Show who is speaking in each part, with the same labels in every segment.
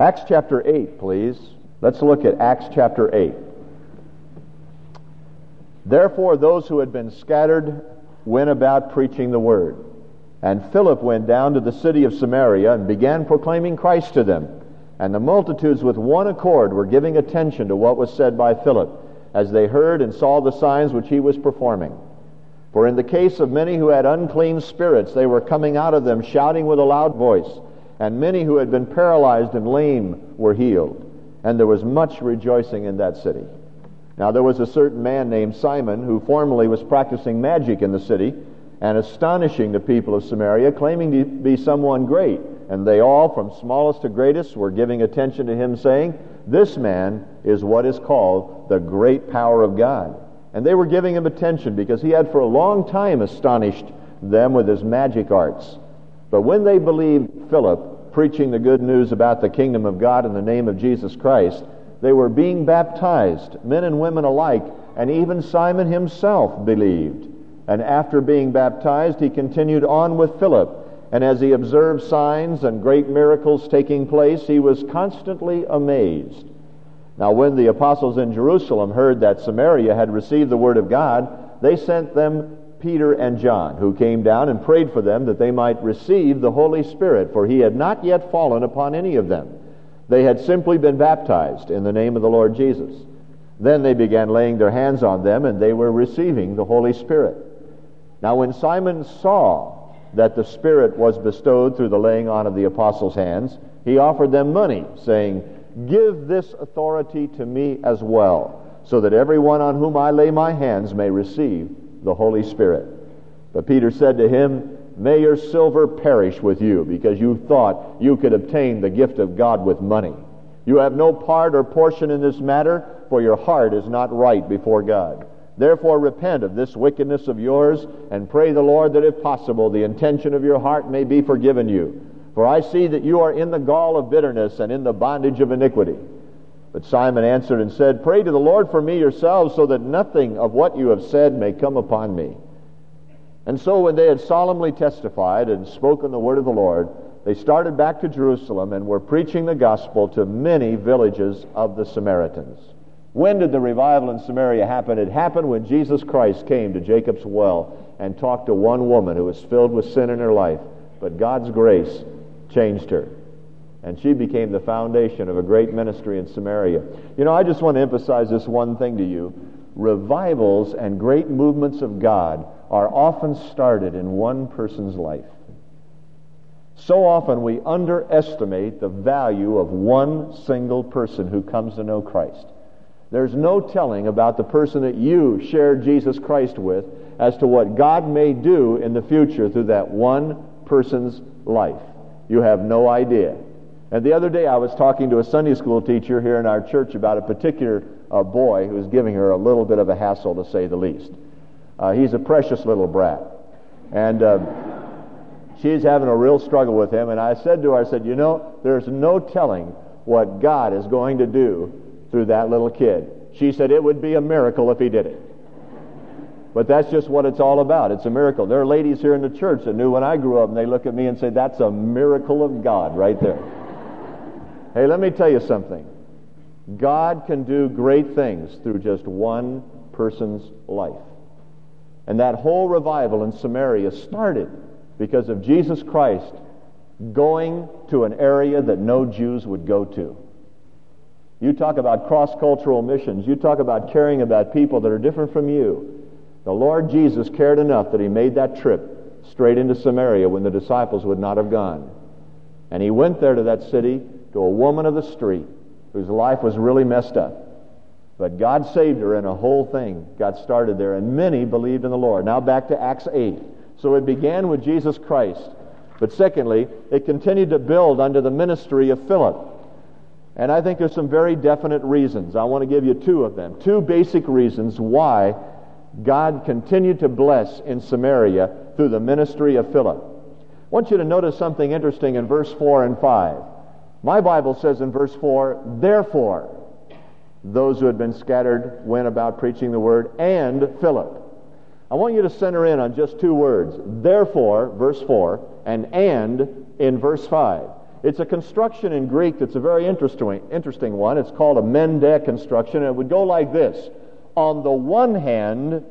Speaker 1: Acts chapter 8, please. Let's look at Acts chapter 8. Therefore those who had been scattered went about preaching the word. And Philip went down to the city of Samaria and began proclaiming Christ to them. And the multitudes with one accord were giving attention to what was said by Philip, as they heard and saw the signs which he was performing. For in the case of many who had unclean spirits, they were coming out of them shouting with a loud voice, and many who had been paralyzed and lame were healed. And there was much rejoicing in that city. Now there was a certain man named Simon, who formerly was practicing magic in the city, and astonishing the people of Samaria, claiming to be someone great. And they all, from smallest to greatest, were giving attention to him, saying, "This man is what is called the great power of God." And they were giving him attention because he had for a long time astonished them with his magic arts. But when they believed Philip preaching the good news about the kingdom of God in the name of Jesus Christ, they were being baptized, men and women alike, and even Simon himself believed. And after being baptized, he continued on with Philip. And as he observed signs and great miracles taking place, he was constantly amazed. Now when the apostles in Jerusalem heard that Samaria had received the word of God, they sent them Peter and John, who came down and prayed for them that they might receive the Holy Spirit, for he had not yet fallen upon any of them. They had simply been baptized in the name of the Lord Jesus. Then they began laying their hands on them, and they were receiving the Holy Spirit. Now when Simon saw that the Spirit was bestowed through the laying on of the apostles' hands, he offered them money, saying, "Give this authority to me as well, so that everyone on whom I lay my hands may receive the Holy Spirit." But Peter said to him, "May your silver perish with you, because you thought you could obtain the gift of God with money. You have no part or portion in this matter, for your heart is not right before God. Therefore repent of this wickedness of yours, and pray the Lord that if possible the intention of your heart may be forgiven you. For I see that you are in the gall of bitterness and in the bondage of iniquity." But Simon answered and said, "Pray to the Lord for me yourselves, so that nothing of what you have said may come upon me." And so when they had solemnly testified and spoken the word of the Lord, they started back to Jerusalem and were preaching the gospel to many villages of the Samaritans. When did the revival in Samaria happen? It happened when Jesus Christ came to Jacob's well and talked to one woman who was filled with sin in her life. But God's grace changed her, and she became the foundation of a great ministry in Samaria. You know, I just want to emphasize this one thing to you. Revivals and great movements of God are often started in one person's life. So often we underestimate the value of one single person who comes to know Christ. There's no telling about the person that you shared Jesus Christ with as to what God may do in the future through that one person's life. You have no idea. And the other day I was talking to a Sunday school teacher here in our church about a particular boy who was giving her a little bit of a hassle, to say the least. He's a precious little brat. And she's having a real struggle with him. And I said to her, I said, "You know, there's no telling what God is going to do through that little kid." She said it would be a miracle if he did it. But that's just what it's all about. It's a miracle. There are ladies here in the church that knew when I grew up, and they look at me and say, "That's a miracle of God right there." Hey, let me tell you something. God can do great things through just one person's life. And that whole revival in Samaria started because of Jesus Christ going to an area that no Jews would go to. You talk about cross-cultural missions. You talk about caring about people that are different from you. The Lord Jesus cared enough that he made that trip straight into Samaria when the disciples would not have gone. And he went there to that city, to a woman of the street whose life was really messed up. But God saved her, and a whole thing got started there, and many believed in the Lord. Now back to Acts 8. So it began with Jesus Christ. But secondly, it continued to build under the ministry of Philip. And I think there's some very definite reasons. I want to give you two of them. Two basic reasons why God continued to bless in Samaria through the ministry of Philip. I want you to notice something interesting in verse 4 and 5. My Bible says in verse 4, "Therefore, those who had been scattered went about preaching the word, and Philip." I want you to center in on just two words. Therefore, verse 4, and in verse 5. It's a construction in Greek that's a very interesting one. It's called a mende construction, and it would go like this. On the one hand,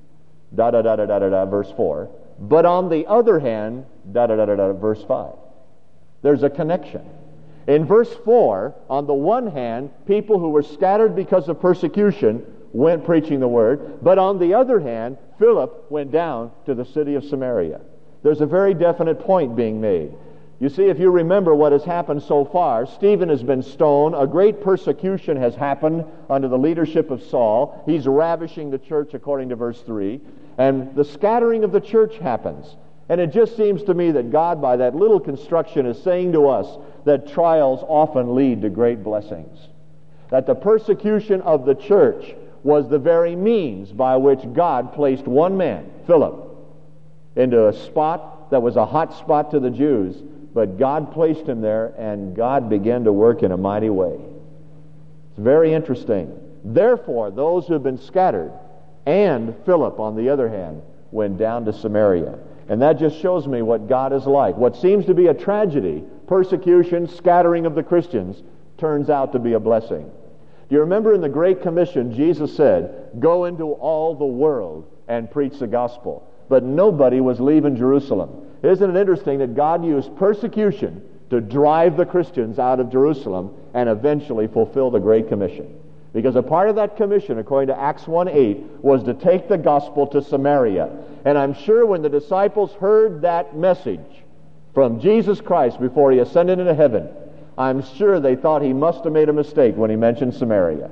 Speaker 1: verse 4, but on the other hand, verse 5. There's a connection. In verse 4, on the one hand, people who were scattered because of persecution went preaching the word, but on the other hand, Philip went down to the city of Samaria. There's a very definite point being made. You see, if you remember what has happened so far, Stephen has been stoned, a great persecution has happened under the leadership of Saul. He's ravishing the church according to verse 3, and the scattering of the church happens. And it just seems to me that God, by that little construction, is saying to us that trials often lead to great blessings. That the persecution of the church was the very means by which God placed one man, Philip, into a spot that was a hot spot to the Jews, but God placed him there, and God began to work in a mighty way. It's very interesting. Therefore, those who have been scattered, and Philip, on the other hand, went down to Samaria. And that just shows me what God is like. What seems to be a tragedy, persecution, scattering of the Christians, turns out to be a blessing. Do you remember in the Great Commission, Jesus said, "Go into all the world and preach the gospel." But nobody was leaving Jerusalem. Isn't it interesting that God used persecution to drive the Christians out of Jerusalem and eventually fulfill the Great Commission? Because a part of that commission, according to Acts 1:8, was to take the gospel to Samaria. And I'm sure when the disciples heard that message from Jesus Christ before he ascended into heaven, I'm sure they thought he must have made a mistake when he mentioned Samaria.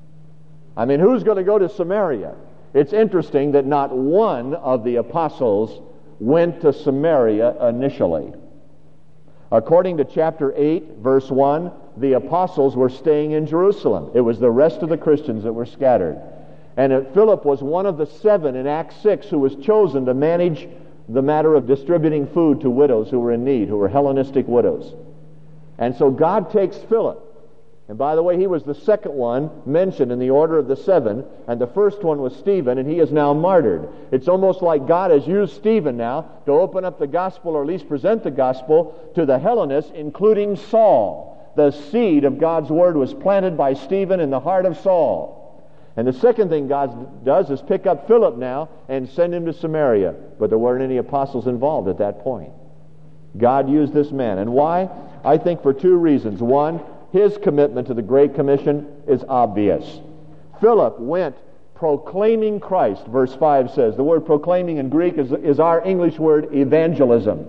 Speaker 1: I mean, who's going to go to Samaria? It's interesting that not one of the apostles went to Samaria initially. According to chapter 8, verse 1, the apostles were staying in Jerusalem. It was the rest of the Christians that were scattered. And Philip was one of the 7 in Acts 6 who was chosen to manage the matter of distributing food to widows who were in need, who were Hellenistic widows. And so God takes Philip. And by the way, he was the second one mentioned in the order of the 7, and the first one was Stephen, and he is now martyred. It's almost like God has used Stephen now to open up the gospel, or at least present the gospel, to the Hellenists, including Saul. The seed of God's word was planted by Stephen in the heart of Saul. And the second thing God does is pick up Philip now and send him to Samaria. But there weren't any apostles involved at that point. God used this man. And why? I think for 2 reasons. One, his commitment to the Great Commission is obvious. Philip went proclaiming Christ, verse 5 says. The word proclaiming in Greek is our English word evangelism.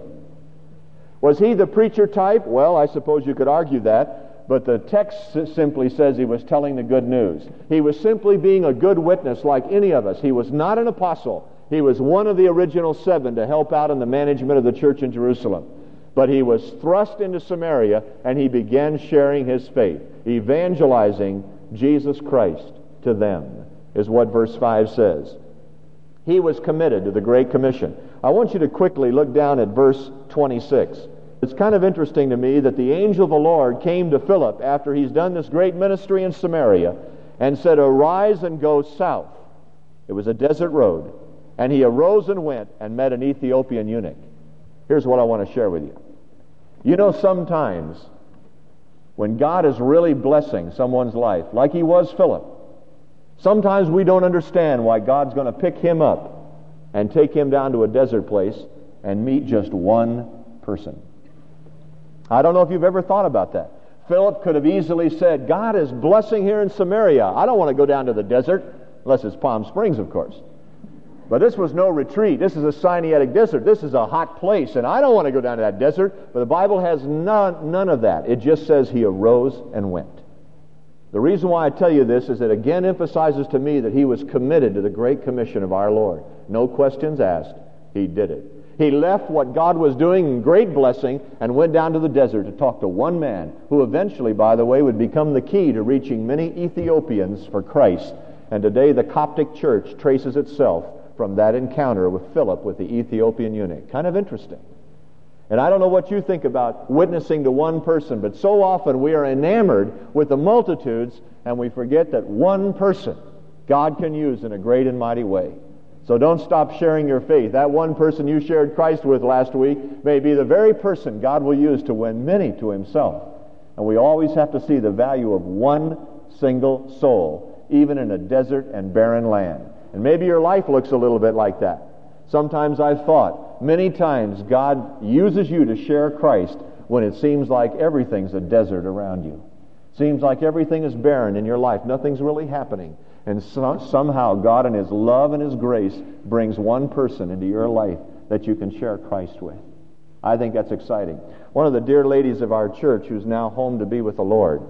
Speaker 1: Was he the preacher type? Well, I suppose you could argue that, but the text simply says he was telling the good news. He was simply being a good witness like any of us. He was not an apostle. He was one of the original 7 to help out in the management of the church in Jerusalem. But he was thrust into Samaria, and he began sharing his faith, evangelizing Jesus Christ to them, is what verse 5 says. He was committed to the Great Commission. I want you to quickly look down at verse 26. It's kind of interesting to me that the angel of the Lord came to Philip after he's done this great ministry in Samaria and said, "Arise and go south." It was a desert road. And he arose and went and met an Ethiopian eunuch. Here's what I want to share with you. You know, sometimes when God is really blessing someone's life, like he was Philip, sometimes we don't understand why God's going to pick him up and take him down to a desert place and meet just one person. I don't know if you've ever thought about that. Philip could have easily said, God is blessing here in Samaria. I don't want to go down to the desert, unless it's Palm Springs, of course. But this was no retreat. This is a Sinaitic desert. This is a hot place, and I don't want to go down to that desert. But the Bible has none of that. It just says he arose and went. The reason why I tell you this is it again emphasizes to me that he was committed to the Great Commission of our Lord. No questions asked. He did it. He left what God was doing in great blessing and went down to the desert to talk to one man who eventually, by the way, would become the key to reaching many Ethiopians for Christ. And today the Coptic Church traces itself from that encounter with Philip with the Ethiopian eunuch. Kind of interesting. And I don't know what you think about witnessing to one person, but so often we are enamored with the multitudes and we forget that one person God can use in a great and mighty way. So don't stop sharing your faith. That one person you shared Christ with last week may be the very person God will use to win many to himself. And we always have to see the value of one single soul, even in a desert and barren land. And maybe your life looks a little bit like that. Sometimes I've thought, many times God uses you to share Christ when it seems like everything's a desert around you. Seems like everything is barren in your life. Nothing's really happening. And somehow God in His love and His grace brings one person into your life that you can share Christ with. I think that's exciting. One of the dear ladies of our church who's now home to be with the Lord,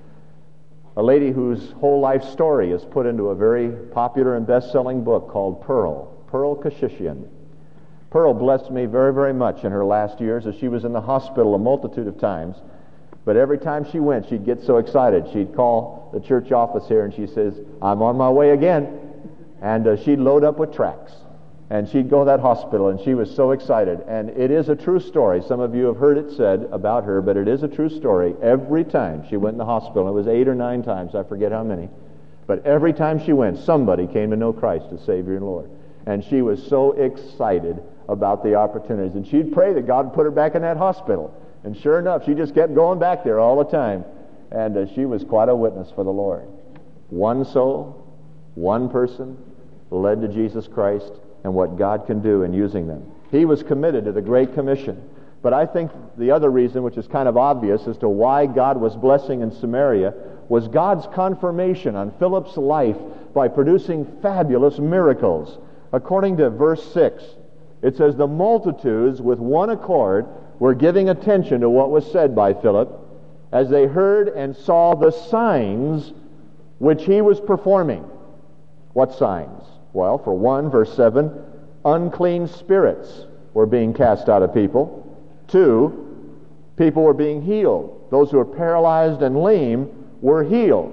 Speaker 1: a lady whose whole life story is put into a very popular and best-selling book called Pearl Kashishian. Pearl blessed me very, very much in her last years as she was in the hospital a multitude of times. But every time she went, she'd get so excited. She'd call the church office here and she says, "I'm on my way again." And she'd load up with tracts. And she'd go to that hospital, and she was so excited. And it is a true story. Some of you have heard it said about her, but it is a true story. Every time she went in the hospital, it was 8 or 9 times, I forget how many. But every time she went, somebody came to know Christ as Savior and Lord. And she was so excited about the opportunities. And she'd pray that God would put her back in that hospital. And sure enough, she just kept going back there all the time. And she was quite a witness for the Lord. One soul, one person, led to Jesus Christ and what God can do in using them. He was committed to the Great Commission. But I think the other reason, which is kind of obvious as to why God was blessing in Samaria, was God's confirmation on Philip's life by producing fabulous miracles. According to verse 6, it says, "The multitudes with one accord were giving attention to what was said by Philip, as they heard and saw the signs which he was performing." What signs? Well, for one, verse 7, unclean spirits were being cast out of people. 2, people were being healed. Those who were paralyzed and lame were healed.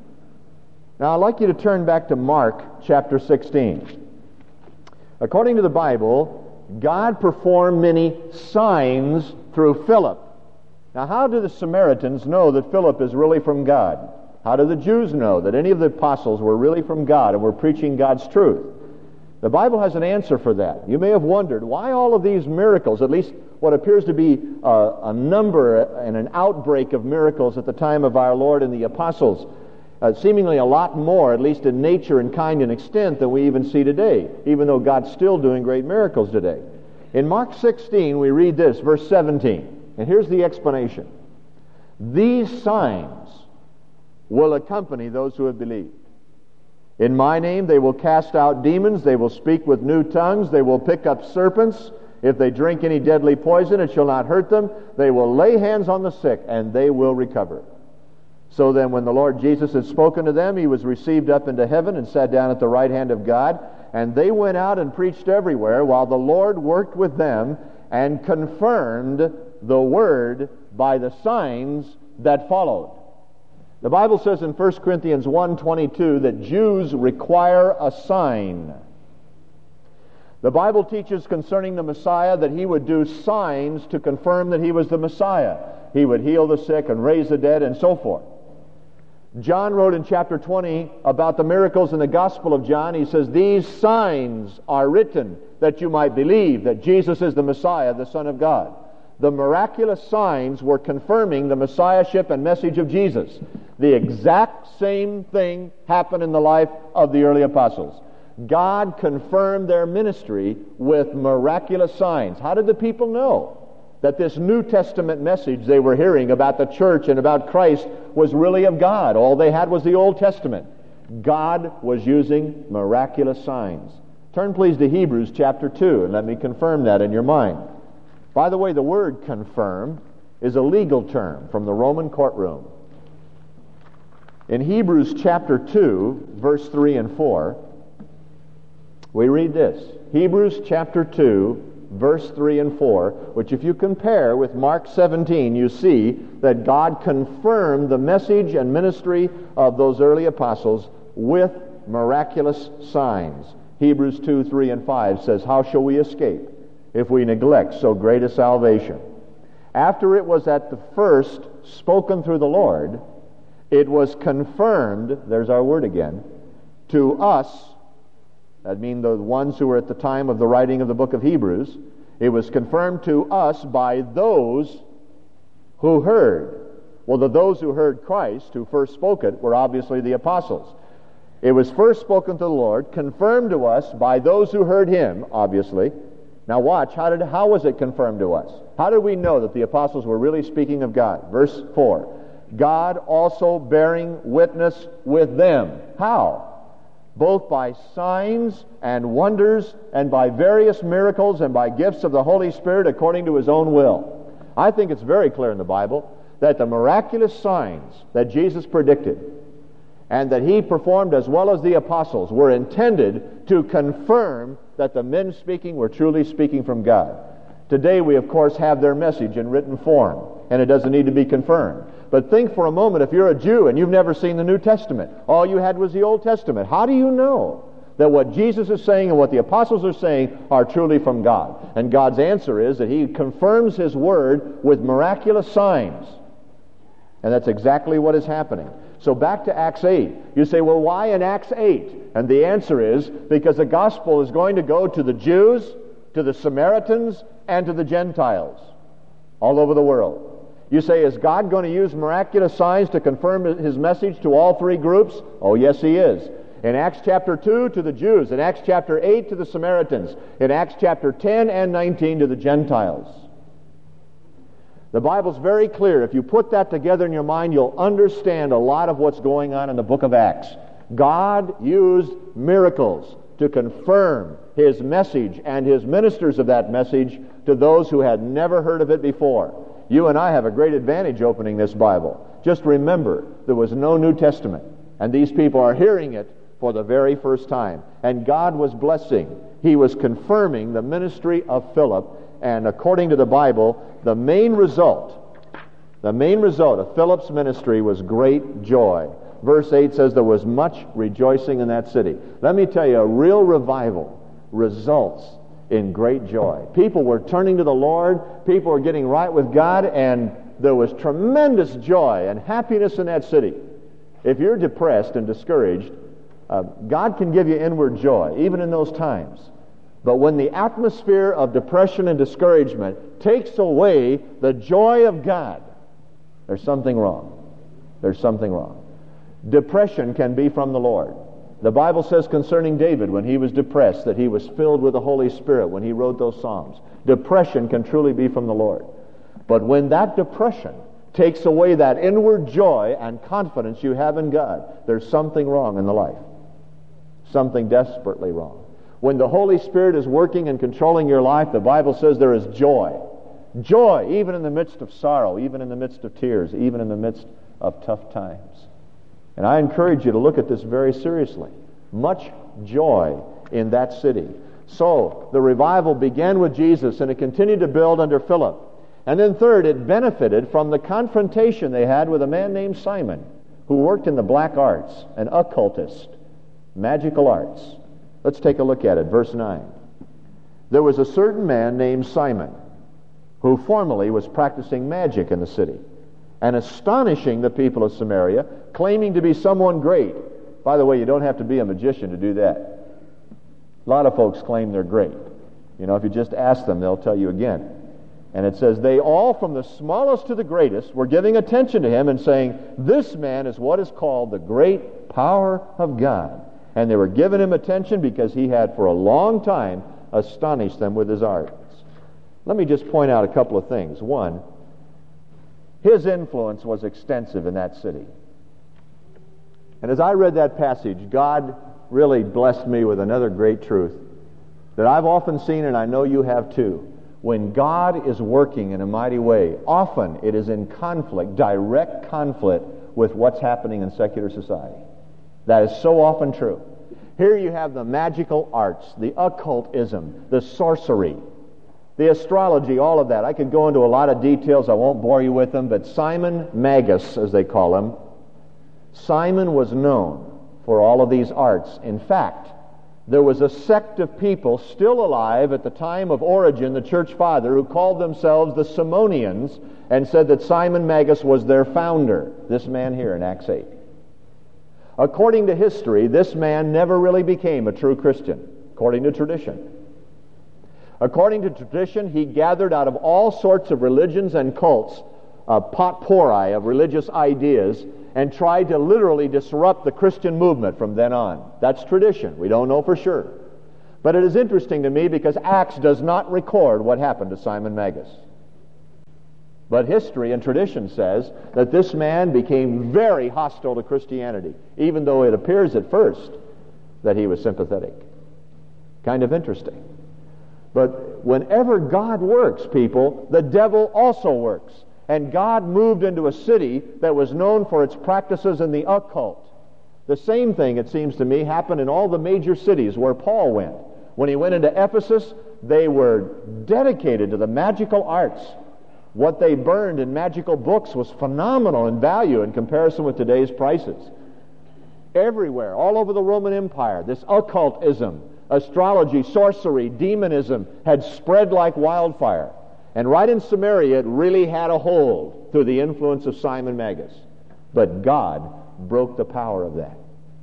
Speaker 1: Now, I'd like you to turn back to Mark chapter 16. According to the Bible, God performed many signs through Philip. Now, how do the Samaritans know that Philip is really from God? How do the Jews know that any of the apostles were really from God and were preaching God's truth? The Bible has an answer for that. You may have wondered, why all of these miracles, at least what appears to be a number and an outbreak of miracles at the time of our Lord and the apostles, seemingly a lot more, at least in nature and kind and extent, than we even see today, even though God's still doing great miracles today. In Mark 16, we read this, verse 17, and here's the explanation. "These signs will accompany those who have believed. In my name they will cast out demons, they will speak with new tongues, they will pick up serpents. If they drink any deadly poison, it shall not hurt them. They will lay hands on the sick, and they will recover." So then, when the Lord Jesus had spoken to them, he was received up into heaven and sat down at the right hand of God. And they went out and preached everywhere, while the Lord worked with them and confirmed the word by the signs that followed. The Bible says in 1 Corinthians 1:22 that Jews require a sign. The Bible teaches concerning the Messiah that he would do signs to confirm that he was the Messiah. He would heal the sick and raise the dead and so forth. John wrote in chapter 20 about the miracles in the Gospel of John. He says, "These signs are written that you might believe that Jesus is the Messiah, the Son of God." The miraculous signs were confirming the Messiahship and message of Jesus. The exact same thing happened in the life of the early apostles. God confirmed their ministry with miraculous signs. How did the people know that this New Testament message they were hearing about the church and about Christ was really of God? All they had was the Old Testament. God was using miraculous signs. Turn please to Hebrews chapter 2 and let me confirm that in your mind. By the way, the word confirm is a legal term from the Roman courtroom. In Hebrews chapter 2, verse 3 and 4, we read this. Hebrews chapter 2, verse 3 and 4, which if you compare with Mark 17, you see that God confirmed the message and ministry of those early apostles with miraculous signs. Hebrews 2, 3 and 5 says, "How shall we escape if we neglect so great a salvation? After it was at the first spoken through the Lord, it was confirmed," there's our word again, "to us that means the ones who were at the time of the writing of the book of Hebrews. It was confirmed to us by those who heard. Well, those who heard Christ, who first spoke it, were obviously the apostles. It was first spoken to the Lord, confirmed to us by those who heard Him, obviously. Now watch, how was it confirmed to us? How did we know that the apostles were really speaking of God? Verse 4. God also bearing witness with them. How? Both by signs and wonders and by various miracles and by gifts of the Holy Spirit according to His own will. I think it's very clear in the Bible that the miraculous signs that Jesus predicted and that He performed as well as the apostles were intended to confirm that the men speaking were truly speaking from God. Today we, of course, have their message in written form, and it doesn't need to be confirmed. But think for a moment, if you're a Jew and you've never seen the New Testament, all you had was the Old Testament, how do you know that what Jesus is saying and what the apostles are saying are truly from God? And God's answer is that He confirms His word with miraculous signs. And that's exactly what is happening. So back to Acts 8. You say, well, why in Acts 8? And the answer is because the gospel is going to go to the Jews, to the Samaritans, and to the Gentiles all over the world. You say, is God going to use miraculous signs to confirm His message to all three groups? Oh, yes, He is. In Acts chapter 2 to the Jews, in Acts chapter 8 to the Samaritans, in Acts chapter 10 and 19 to the Gentiles. The Bible's very clear. If you put that together in your mind, you'll understand a lot of what's going on in the book of Acts. God used miracles to confirm His message and His ministers of that message to those who had never heard of it before. You and I have a great advantage opening this Bible. Just remember, there was no New Testament, and these people are hearing it for the very first time. And God was blessing. He was confirming the ministry of Philip, and according to the Bible, the main result of Philip's ministry was great joy. Verse 8 says there was much rejoicing in that city. Let me tell you, a real revival results in great joy. People were turning to the Lord, people were getting right with God, and there was tremendous joy and happiness in that city. If you're depressed and discouraged, God can give you inward joy, even in those times. But when the atmosphere of depression and discouragement takes away the joy of God, there's something wrong. There's something wrong. Depression can be from the Lord. The Bible says concerning David, when he was depressed, that he was filled with the Holy Spirit when he wrote those Psalms. Depression can truly be from the Lord. But when that depression takes away that inward joy and confidence you have in God, there's something wrong in the life. Something desperately wrong. When the Holy Spirit is working and controlling your life, the Bible says there is joy. Joy, even in the midst of sorrow, even in the midst of tears, even in the midst of tough times. And I encourage you to look at this very seriously. Much joy in that city. So, the revival began with Jesus, and it continued to build under Philip. And then third, it benefited from the confrontation they had with a man named Simon, who worked in the black arts, an occultist, magical arts. Let's take a look at it. Verse 9. There was a certain man named Simon, who formerly was practicing magic in the city, and astonishing the people of Samaria, claiming to be someone great. By the way, you don't have to be a magician to do that. A lot of folks claim they're great. You know, if you just ask them, they'll tell you again. And it says, they all, from the smallest to the greatest, were giving attention to him and saying, this man is what is called the great power of God. And they were giving him attention because he had for a long time astonished them with his arts. Let me just point out a couple of things. One, his influence was extensive in that city. And as I read that passage, God really blessed me with another great truth that I've often seen, and I know you have too. When God is working in a mighty way, often it is in conflict, direct conflict with what's happening in secular society. That is so often true. Here you have the magical arts, the occultism, the sorcery, the astrology, all of that. I could go into a lot of details. I won't bore you with them, but Simon Magus, as they call him, Simon was known for all of these arts. In fact, there was a sect of people still alive at the time of Origen, the church father, who called themselves the Simonians and said that Simon Magus was their founder, this man here in Acts 8. According to history, this man never really became a true Christian. according to tradition. According to tradition, he gathered out of all sorts of religions and cults a potpourri of religious ideas and tried to literally disrupt the Christian movement from then on. That's tradition. We don't know for sure. But it is interesting to me because Acts does not record what happened to Simon Magus. But history and tradition says that this man became very hostile to Christianity, even though it appears at first that he was sympathetic. Kind of interesting. But whenever God works, people, the devil also works. And God moved into a city that was known for its practices in the occult. The same thing, it seems to me, happened in all the major cities where Paul went. When he went into Ephesus, they were dedicated to the magical arts. What they burned in magical books was phenomenal in value in comparison with today's prices. Everywhere, all over the Roman Empire, this occultism, astrology, sorcery, demonism had spread like wildfire. And right in Samaria, it really had a hold through the influence of Simon Magus. But God broke the power of that.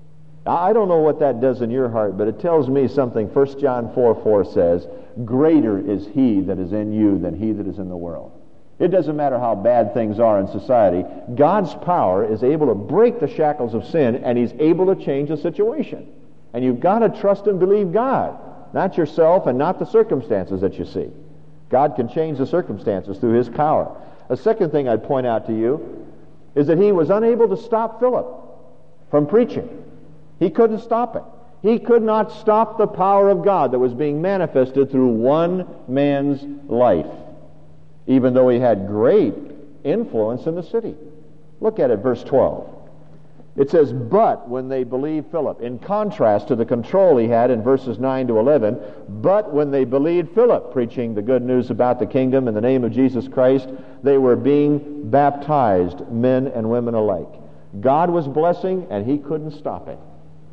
Speaker 1: I don't know what that does in your heart, but it tells me something. 1 John 4:4 says, "Greater is he that is in you than he that is in the world." It doesn't matter how bad things are in society. God's power is able to break the shackles of sin, and he's able to change the situation. And you've got to trust and believe God, not yourself and not the circumstances that you see. God can change the circumstances through his power. A second thing I'd point out to you is that he was unable to stop Philip from preaching. He couldn't stop it. He could not stop the power of God that was being manifested through one man's life, even though he had great influence in the city. Look at it, verse 12. It says, "But when they believed Philip," in contrast to the control he had in verses 9 to 11, "but when they believed Philip, preaching the good news about the kingdom in the name of Jesus Christ, they were being baptized, men and women alike." God was blessing, and he couldn't stop it.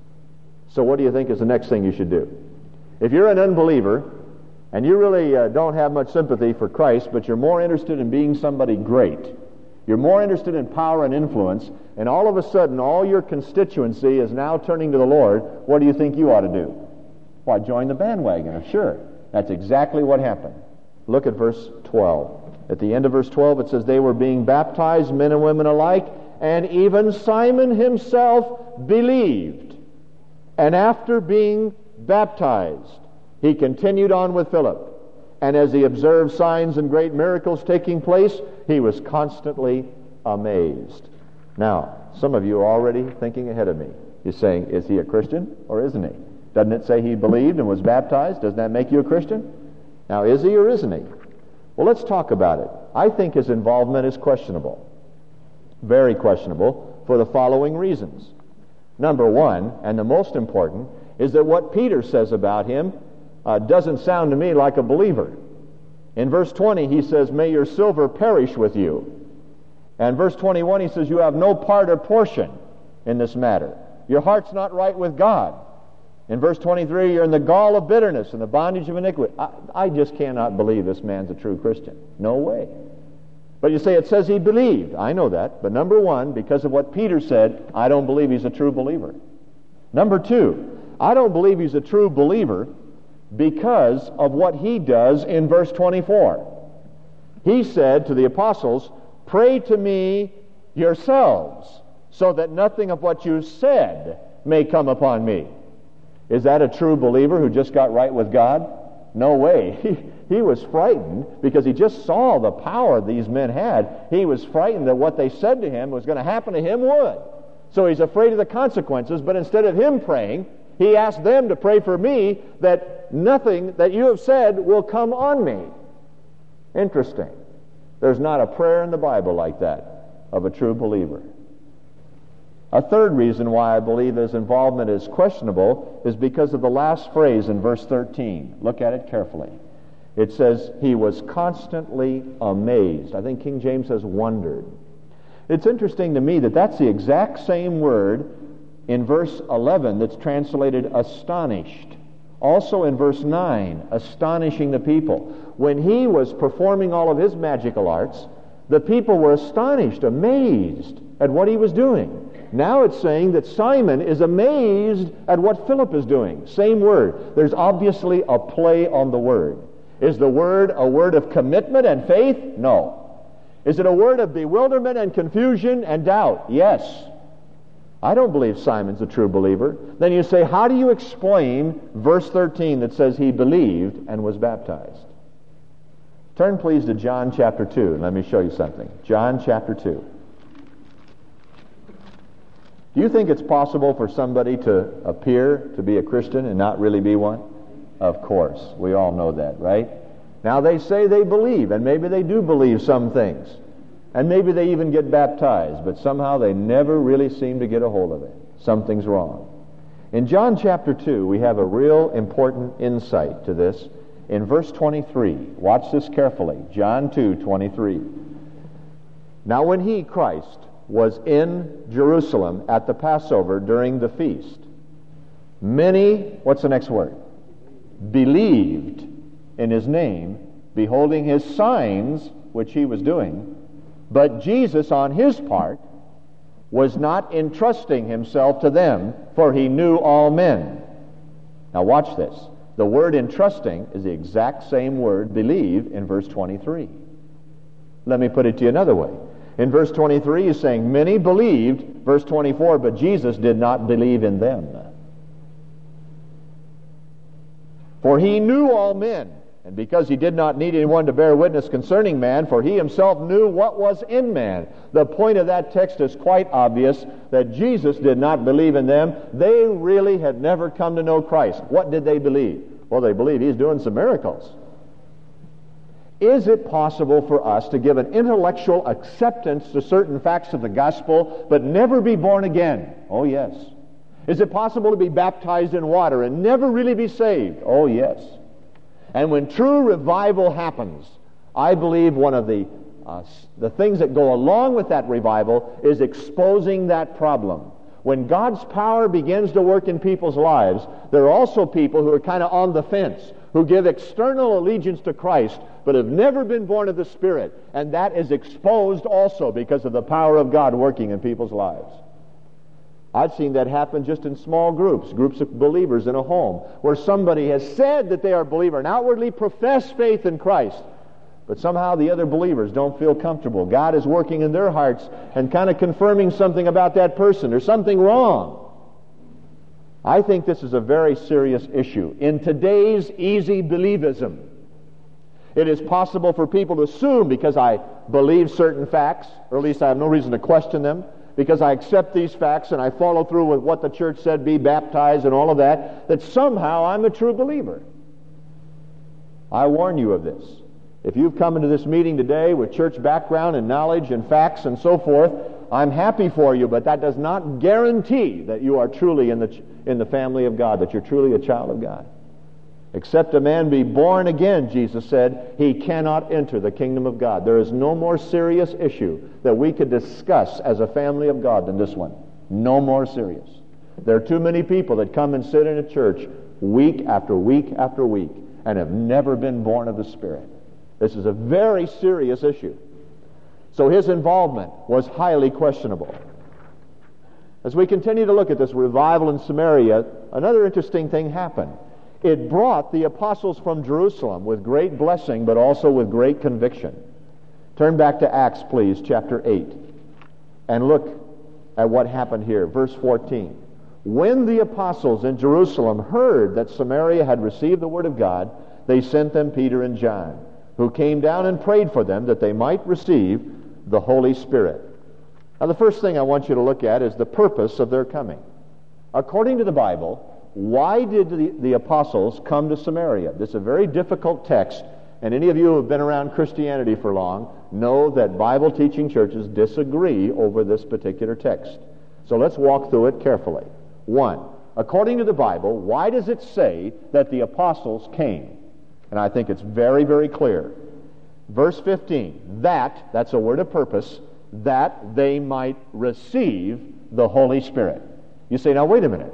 Speaker 1: So what do you think is the next thing you should do? If you're an unbeliever, and you really don't have much sympathy for Christ, but you're more interested in being somebody great, you're more interested in power and influence, and all of a sudden all your constituency is now turning to the Lord, what do you think you ought to do? Why, join the bandwagon, sure. That's exactly what happened. Look at verse 12. At the end of verse 12 it says, "They were being baptized, men and women alike, and even Simon himself believed. And after being baptized, he continued on with Philip. And as he observed signs and great miracles taking place, he was constantly amazed." Now, some of you are already thinking ahead of me. You're saying, is he a Christian or isn't he? Doesn't it say he believed and was baptized? Doesn't that make you a Christian? Now, is he or isn't he? Well, let's talk about it. I think his involvement is questionable. Very questionable for the following reasons. Number one, and the most important, is that what Peter says about him doesn't sound to me like a believer. In verse 20 he says, "May your silver perish with you." And verse 21 he says, "You have no part or portion in this matter. Your heart's not right with God." In verse 23, "You're in the gall of bitterness and the bondage of iniquity." I just cannot believe this man's a true Christian. No way. But you say it says he believed. I know that. But number one, because of what Peter said, I don't believe he's a true believer. Number two, I don't believe he's a true believer because of what he does in verse 24. He said to the apostles, "Pray to me yourselves, so that nothing of what you said may come upon me." Is that a true believer who just got right with God? No way. He was frightened because he just saw the power these men had. He was frightened that what they said to him was going to happen to him would. So he's afraid of the consequences, but instead of him praying, he asked them to pray for me that nothing that you have said will come on me. Interesting. There's not a prayer in the Bible like that of a true believer. A third reason why I believe his involvement is questionable is because of the last phrase in verse 13. Look at it carefully. It says, "He was constantly amazed." I think King James says wondered. It's interesting to me that that's the exact same word in verse 11 that's translated astonished. Also in verse 9, astonishing the people. When he was performing all of his magical arts, the people were astonished, amazed at what he was doing. Now it's saying that Simon is amazed at what Philip is doing. Same word. There's obviously a play on the word. Is the word a word of commitment and faith? No. Is it a word of bewilderment and confusion and doubt? Yes. I don't believe Simon's a true believer. Then you say, how do you explain verse 13 that says he believed and was baptized? Turn please to John chapter 2 and let me show you something. John chapter 2. Do you think it's possible for somebody to appear to be a Christian and not really be one? Of course. We all know that, right? Now they say they believe, and maybe they do believe some things. And maybe they even get baptized, but somehow they never really seem to get a hold of it. Something's wrong. In John chapter 2, we have a real important insight to this. In verse 23, watch this carefully. John 2:23. Now when he, Christ, was in Jerusalem at the Passover during the feast, many, what's the next word? Believed in his name, beholding his signs, which he was doing. But Jesus, on his part, was not entrusting himself to them, for he knew all men. Now watch this. The word entrusting is the exact same word believe in verse 23. Let me put it to you another way. In verse 23, he's saying, many believed, verse 24, but Jesus did not believe in them. For he knew all men, and because he did not need anyone to bear witness concerning man, for he himself knew what was in man. The point of that text is quite obvious, that Jesus did not believe in them. They really had never come to know Christ. What did they believe? Well, they believed he's doing some miracles. Is it possible for us to give an intellectual acceptance to certain facts of the gospel, but never be born again? Oh, yes. Is it possible to be baptized in water and never really be saved? Oh, yes. And when true revival happens, I believe one of the things that go along with that revival is exposing that problem. When God's power begins to work in people's lives, there are also people who are kind of on the fence, who give external allegiance to Christ, but have never been born of the Spirit. And that is exposed also because of the power of God working in people's lives. I've seen that happen just in small groups of believers in a home, where somebody has said that they are a believer and outwardly profess faith in Christ, but somehow the other believers don't feel comfortable. God is working in their hearts and kind of confirming something about that person. There's something wrong. I think this is a very serious issue. In today's easy believism, it is possible for people to assume, because I believe certain facts, or at least I have no reason to question them, because I accept these facts and I follow through with what the church said, be baptized and all of that, that somehow I'm a true believer. I warn you of this. If you've come into this meeting today with church background and knowledge and facts and so forth, I'm happy for you, but that does not guarantee that you are truly in the family of God, that you're truly a child of God. Except a man be born again, Jesus said, he cannot enter the kingdom of God. There is no more serious issue that we could discuss as a family of God than this one. No more serious. There are too many people that come and sit in a church week after week after week and have never been born of the Spirit. This is a very serious issue. So his involvement was highly questionable. As we continue to look at this revival in Samaria, another interesting thing happened. It brought the apostles from Jerusalem with great blessing, but also with great conviction. Turn back to Acts, please, chapter 8, and look at what happened here. Verse 14. When the apostles in Jerusalem heard that Samaria had received the word of God, they sent them Peter and John, who came down and prayed for them that they might receive the Holy Spirit. Now, the first thing I want you to look at is the purpose of their coming. According to the Bible, why did the apostles come to Samaria? This is a very difficult text, and any of you who have been around Christianity for long know that Bible-teaching churches disagree over this particular text. So let's walk through it carefully. 1, according to the Bible, why does it say that the apostles came? And I think it's very, very clear. Verse 15, that's a word of purpose, that they might receive the Holy Spirit. You say, now wait a minute.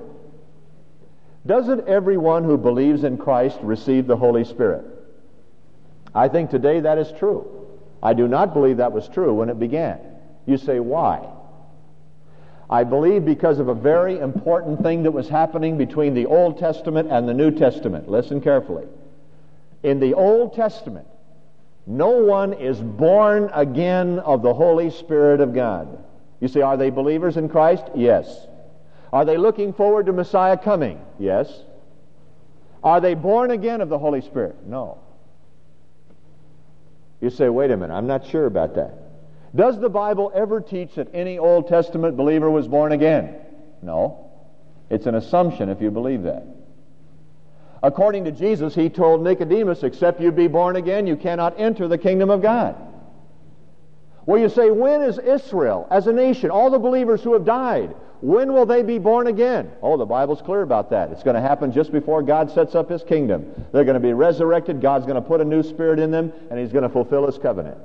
Speaker 1: Doesn't everyone who believes in Christ receive the Holy Spirit? I think today that is true. I do not believe that was true when it began. You say, why? I believe because of a very important thing that was happening between the Old Testament and the New Testament. Listen carefully. In the Old Testament, no one is born again of the Holy Spirit of God. You say, are they believers in Christ? Yes. Are they looking forward to Messiah coming? Yes. Are they born again of the Holy Spirit? No. You say, wait a minute, I'm not sure about that. Does the Bible ever teach that any Old Testament believer was born again? No. It's an assumption if you believe that. According to Jesus, he told Nicodemus, except you be born again, you cannot enter the kingdom of God. Well, you say, when is Israel as a nation, all the believers who have died, when will they be born again? Oh, the Bible's clear about that. It's going to happen just before God sets up His kingdom. They're going to be resurrected, God's going to put a new spirit in them, and He's going to fulfill His covenant.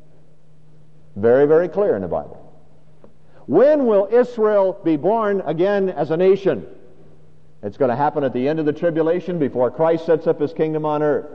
Speaker 1: Very, very clear in the Bible. When will Israel be born again as a nation? It's going to happen at the end of the tribulation before Christ sets up His kingdom on earth.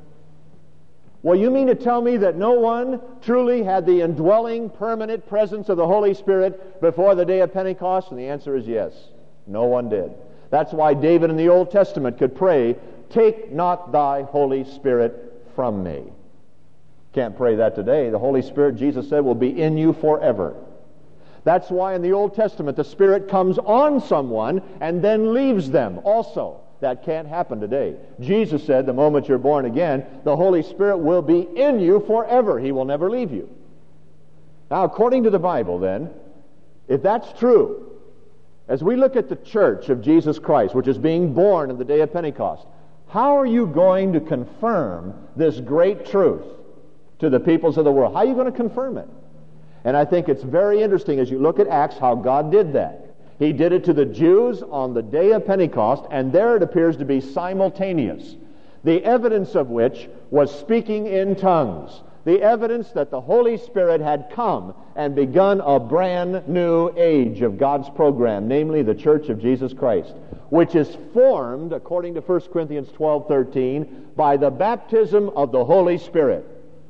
Speaker 1: Well, you mean to tell me that no one truly had the indwelling, permanent presence of the Holy Spirit before the day of Pentecost? And the answer is yes. No one did. That's why David in the Old Testament could pray, take not thy Holy Spirit from me. Can't pray that today. The Holy Spirit, Jesus said, will be in you forever. That's why in the Old Testament the Spirit comes on someone and then leaves them also. That can't happen today. Jesus said the moment you're born again, the Holy Spirit will be in you forever. He will never leave you. Now, according to the Bible then, if that's true, as we look at the church of Jesus Christ, which is being born on the day of Pentecost, how are you going to confirm this great truth to the peoples of the world? How are you going to confirm it? And I think it's very interesting as you look at Acts how God did that. He did it to the Jews on the day of Pentecost, and there it appears to be simultaneous. The evidence of which was speaking in tongues. The evidence that the Holy Spirit had come and begun a brand new age of God's program, namely the Church of Jesus Christ, which is formed, according to 1 Corinthians 12:13, by the baptism of the Holy Spirit.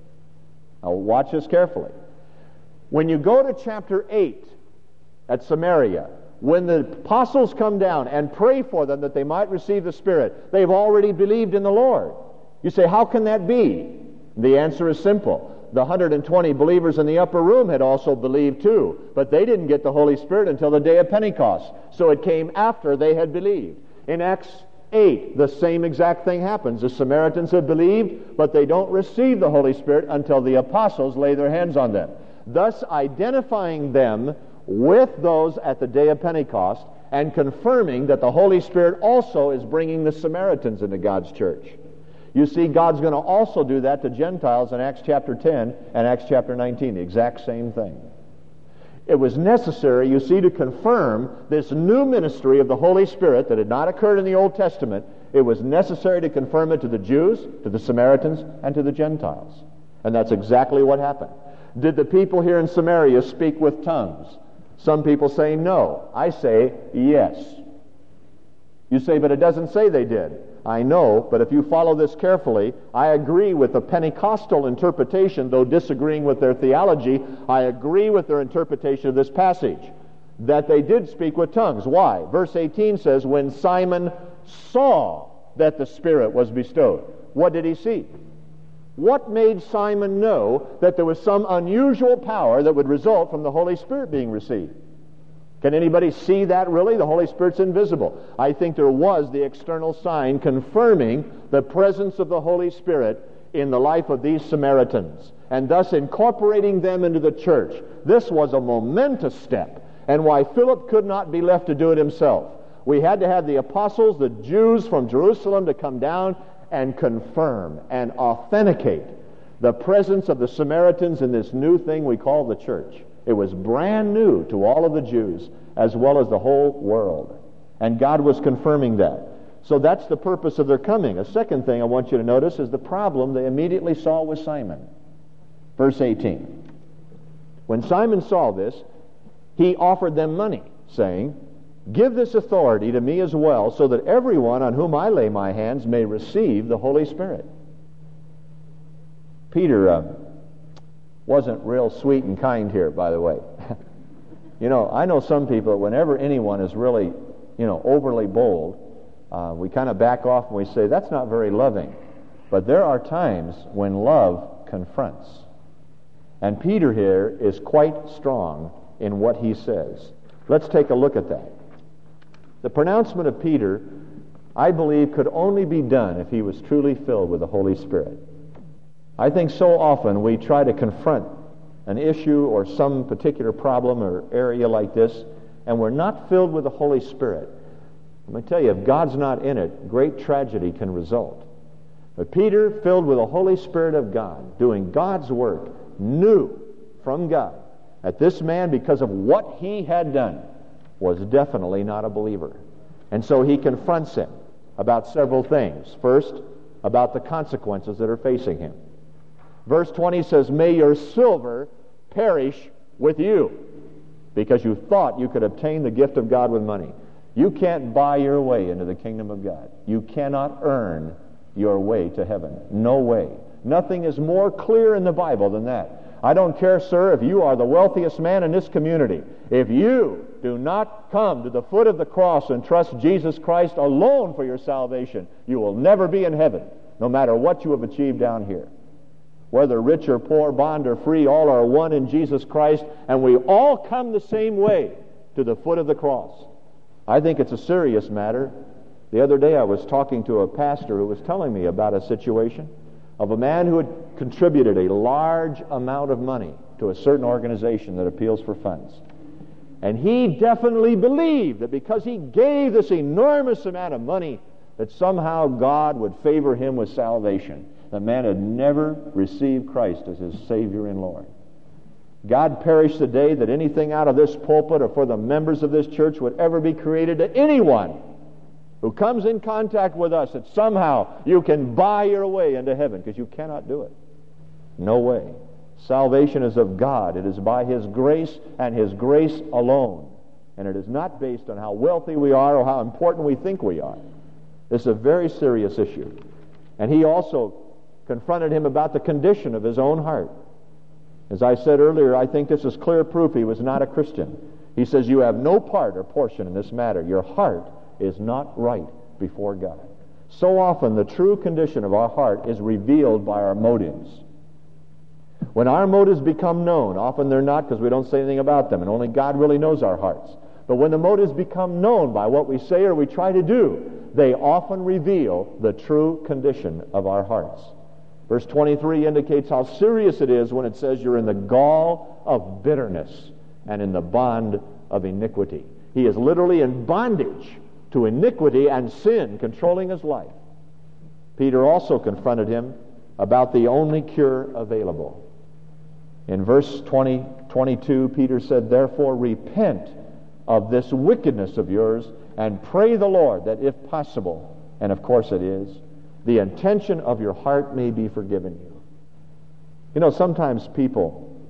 Speaker 1: Now watch this carefully. When you go to chapter 8 at Samaria, when the apostles come down and pray for them that they might receive the Spirit, they've already believed in the Lord. You say, how can that be? The answer is simple. The 120 believers in the upper room had also believed too, but they didn't get the Holy Spirit until the day of Pentecost. So it came after they had believed. In Acts 8, the same exact thing happens. The Samaritans have believed, but they don't receive the Holy Spirit until the apostles lay their hands on them, thus identifying them with those at the day of Pentecost and confirming that the Holy Spirit also is bringing the Samaritans into God's church. You see, God's going to also do that to Gentiles in Acts chapter 10 and Acts chapter 19, the exact same thing. It was necessary, you see, to confirm this new ministry of the Holy Spirit that had not occurred in the Old Testament. It was necessary to confirm it to the Jews, to the Samaritans, and to the Gentiles. And that's exactly what happened. Did the people here in Samaria speak with tongues? Some people say no. I say yes. You say, but it doesn't say they did. I know, but if you follow this carefully, I agree with the Pentecostal interpretation, though disagreeing with their theology. I agree with their interpretation of this passage, that they did speak with tongues. Why? Verse 18 says, when Simon saw that the Spirit was bestowed. What did he see? What made Simon know that there was some unusual power that would result from the Holy Spirit being received? Can anybody see that really? The Holy Spirit's invisible. I think there was the external sign confirming the presence of the Holy Spirit in the life of these Samaritans, and thus incorporating them into the church. This was a momentous step, and why Philip could not be left to do it himself. We had to have the apostles, the Jews from Jerusalem, to come down and confirm and authenticate the presence of the Samaritans in this new thing we call the church. It was brand new to all of the Jews as well as the whole world. And God was confirming that. So that's the purpose of their coming. A second thing I want you to notice is the problem they immediately saw with Simon. Verse 18. When Simon saw this, he offered them money, saying, give this authority to me as well, so that everyone on whom I lay my hands may receive the Holy Spirit. Peter wasn't real sweet and kind here, by the way. I know some people, whenever anyone is really, overly bold, we kind of back off and we say, that's not very loving. But there are times when love confronts. And Peter here is quite strong in what he says. Let's take a look at that. The pronouncement of Peter, I believe, could only be done if he was truly filled with the Holy Spirit. I think so often we try to confront an issue or some particular problem or area like this, and we're not filled with the Holy Spirit. Let me tell you, if God's not in it, great tragedy can result. But Peter, filled with the Holy Spirit of God, doing God's work, knew from God that this man, because of what he had done, was definitely not a believer. And so he confronts him about several things. First, about the consequences that are facing him. Verse 20 says, "May your silver perish with you, because you thought you could obtain the gift of God with money." You can't buy your way into the kingdom of God. You cannot earn your way to heaven. No way. Nothing is more clear in the Bible than that. I don't care, sir, if you are the wealthiest man in this community. If you do not come to the foot of the cross and trust Jesus Christ alone for your salvation, you will never be in heaven, no matter what you have achieved down here. Whether rich or poor, bond or free, all are one in Jesus Christ, and we all come the same way to the foot of the cross. I think it's a serious matter. The other day I was talking to a pastor who was telling me about a situation of a man who had contributed a large amount of money to a certain organization that appeals for funds. And he definitely believed that because he gave this enormous amount of money, that somehow God would favor him with salvation. The man had never received Christ as his Savior and Lord. God perish the day that anything out of this pulpit or for the members of this church would ever be created to anyone who comes in contact with us, that somehow you can buy your way into heaven, because you cannot do it. No way. Salvation is of God. It is by His grace and His grace alone. And it is not based on how wealthy we are or how important we think we are. This is a very serious issue. And he also confronted him about the condition of his own heart. As I said earlier, I think this is clear proof he was not a Christian. He says, you have no part or portion in this matter. Your heart is not right before God. So often the true condition of our heart is revealed by our motives. When our motives become known, often they're not, because we don't say anything about them, and only God really knows our hearts. But when the motives become known by what we say or we try to do, they often reveal the true condition of our hearts. Verse 23 indicates how serious it is when it says you're in the gall of bitterness and in the bond of iniquity. He is literally in bondage to iniquity and sin controlling his life. Peter also confronted him about the only cure available. In verse 22, Peter said, therefore repent of this wickedness of yours and pray the Lord that if possible, and of course it is, the intention of your heart may be forgiven you. You know, sometimes people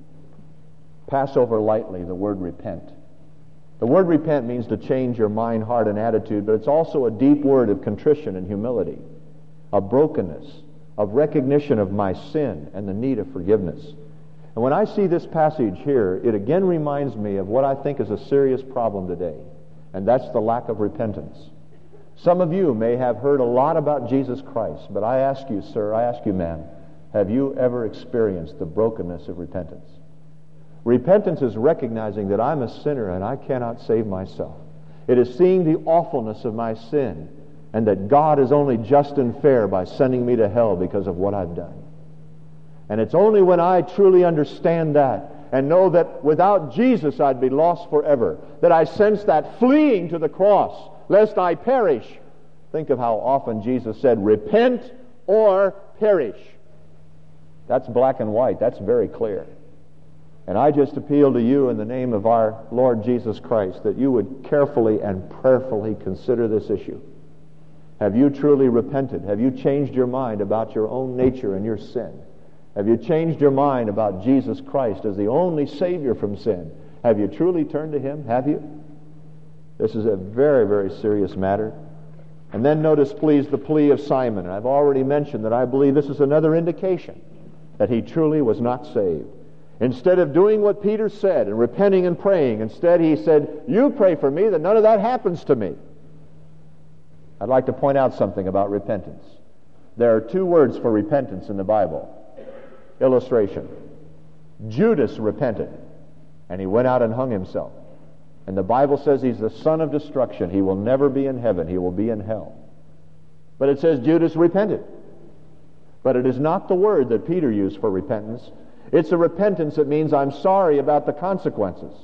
Speaker 1: pass over lightly the word repent. The word repent means to change your mind, heart, and attitude, but it's also a deep word of contrition and humility, of brokenness, of recognition of my sin and the need of forgiveness. And when I see this passage here, it again reminds me of what I think is a serious problem today, and that's the lack of repentance. Some of you may have heard a lot about Jesus Christ, but I ask you, sir, I ask you, ma'am, have you ever experienced the brokenness of repentance? Repentance is recognizing that I'm a sinner and I cannot save myself. It is seeing the awfulness of my sin and that God is only just and fair by sending me to hell because of what I've done. And it's only when I truly understand that and know that without Jesus I'd be lost forever, that I sense that fleeing to the cross, lest I perish. Think of how often Jesus said, repent or perish. That's black and white. That's very clear. And I just appeal to you in the name of our Lord Jesus Christ that you would carefully and prayerfully consider this issue. Have you truly repented? Have you changed your mind about your own nature and your sin? Have you changed your mind about Jesus Christ as the only Savior from sin? Have you truly turned to Him? Have you? This is a very, very serious matter. And then notice, please, the plea of Simon. I've already mentioned that I believe this is another indication that he truly was not saved. Instead of doing what Peter said and repenting and praying, instead he said, you pray for me that none of that happens to me. I'd like to point out something about repentance. There are two words for repentance in the Bible. Illustration. Judas repented, and he went out and hung himself. And the Bible says he's the son of destruction. He will never be in heaven. He will be in hell. But it says Judas repented. But it is not the word that Peter used for repentance. It's a repentance that means I'm sorry about the consequences.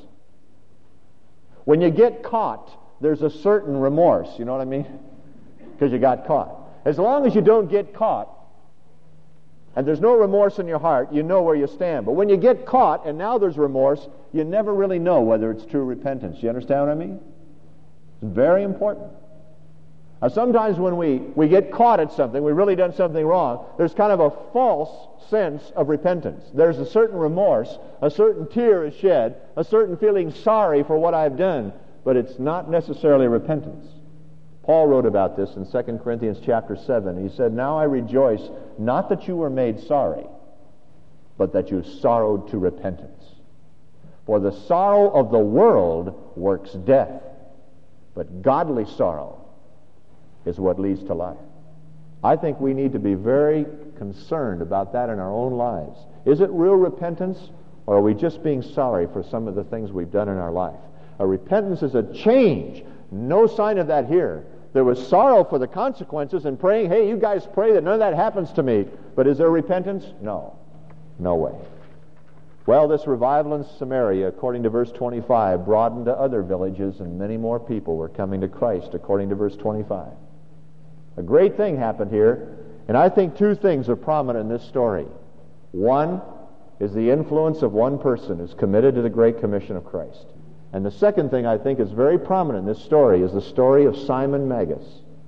Speaker 1: When you get caught, there's a certain remorse. You know what I mean? Because you got caught. As long as you don't get caught, and there's no remorse in your heart, you know where you stand. But when you get caught, and now there's remorse, you never really know whether it's true repentance. You understand what I mean? It's very important. Now, sometimes when we get caught at something, we've really done something wrong, there's kind of a false sense of repentance. There's a certain remorse, a certain tear is shed, a certain feeling sorry for what I've done, but it's not necessarily repentance. Paul wrote about this in 2 Corinthians chapter 7. He said, now I rejoice, not that you were made sorry, but that you sorrowed to repentance. For the sorrow of the world works death, but godly sorrow is what leads to life. I think we need to be very concerned about that in our own lives. Is it real repentance, or are we just being sorry for some of the things we've done in our life? A repentance is a change. No sign of that here. There was sorrow for the consequences and praying, hey, you guys pray that none of that happens to me. But is there repentance? No. No way. Well, this revival in Samaria, according to verse 25, broadened to other villages, and many more people were coming to Christ, according to verse 25. A great thing happened here, and I think two things are prominent in this story. One is the influence of one person who's committed to the Great Commission of Christ. And the second thing I think is very prominent in this story is the story of Simon Magus.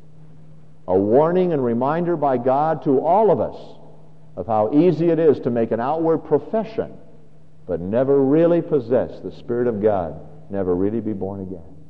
Speaker 1: A warning and reminder by God to all of us of how easy it is to make an outward profession but never really possess the Spirit of God, never really be born again.